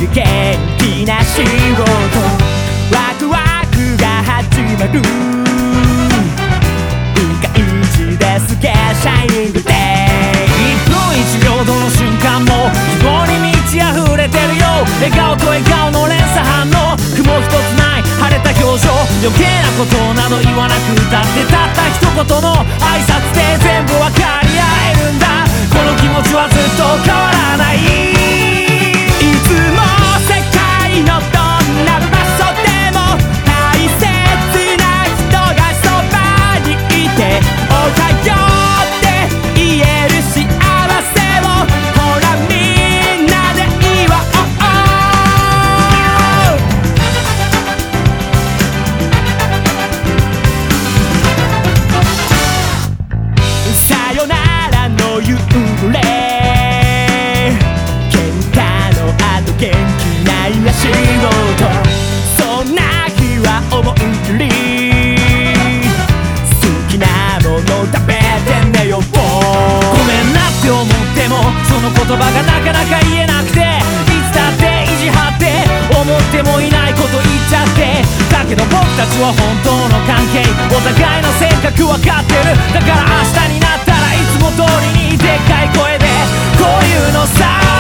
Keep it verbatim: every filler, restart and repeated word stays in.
元気な仕事ワクワクが始まるいい感じですげシャイニングデイいっぷんいちびょうどの瞬間も希望に満ち溢れてるよ笑顔と笑顔の連鎖反応雲一つない晴れた表情余計なことなど言わなくたってたった一言の挨拶で全部分かり合えるんだこの気持ちはずっと変わらないいつも世界のどんな場所でも大切な人がそばにいておはようって言える幸せをほらみんなで祝おうさよならの夕暮れ喧嘩の後元気ない仕事そんな日は思いっきり好きなもの食べて寝ようごめんなって思ってもその言葉がなかなか言えなくていつだって意地張って思ってもいないこと言っちゃってだけど僕たちは本当の関係お互いの性格分かってるだから明日になったらいつも通りにでっかい声でこういうのさ